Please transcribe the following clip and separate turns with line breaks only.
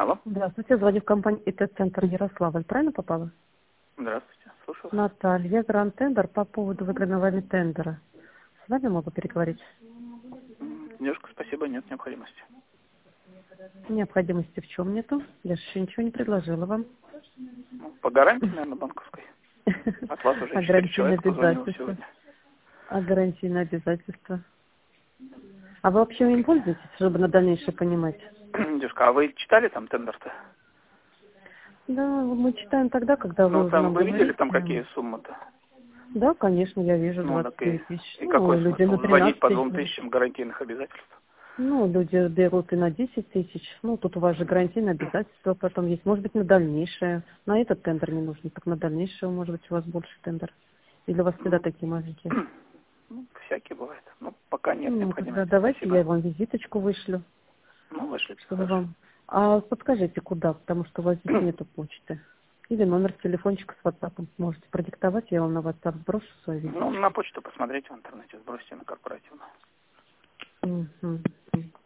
Алло.
Здравствуйте, звоню в компанию ИТ-центр Ярославль. Правильно попала?
Здравствуйте. Слушаю.
Наталья, Гранд Тендер по поводу выигранного вами тендера. С вами могу переговорить?
Девушка, спасибо, нет необходимости.
Необходимости в чем нету? Я же еще ничего не предложила вам.
Ну, по гарантии, наверное, банковской. От вас уже 4
Ограниченные
человека позвонило
обязательства.
сегодня.
Ограниченные обязательства. А вы вообще им пользуетесь, чтобы на дальнейшее понимать?
Девушка, а вы читали там тендер-то?
Да, мы читаем тогда, когда вы
Ну,
уже
там
нам
вы видели,
говорите.
там какие суммы-то?
Да, конечно, я вижу
Ну, так
23 тысячи.
и
Ну,
какой
люди
смысл
на
звонить
13
по
тысяч
2000 гарантийных обязательств?
Ну, люди берут и на 10 тысяч. Ну, тут у вас же гарантийные обязательства потом есть. Может быть, на дальнейшее. На этот тендер не нужно, так на дальнейшее, может быть, у вас больше тендер. Или у вас всегда
Ну,
такие маленькие?
ну, всякие бывает. Ну, пока нет
Ну, тогда
необходимости.
давайте
Спасибо.
я вам визиточку вышлю,
Ну, вышлите,
чтобы
хорошо.
вам... А подскажите, куда? Потому что у вас здесь нету почты. Или номер телефончика с WhatsApp можете продиктовать, я вам на WhatsApp сброшу свою
Ну,
визиточку.
на почту посмотрите в интернете, сбросьте на корпоративную.
Мгм.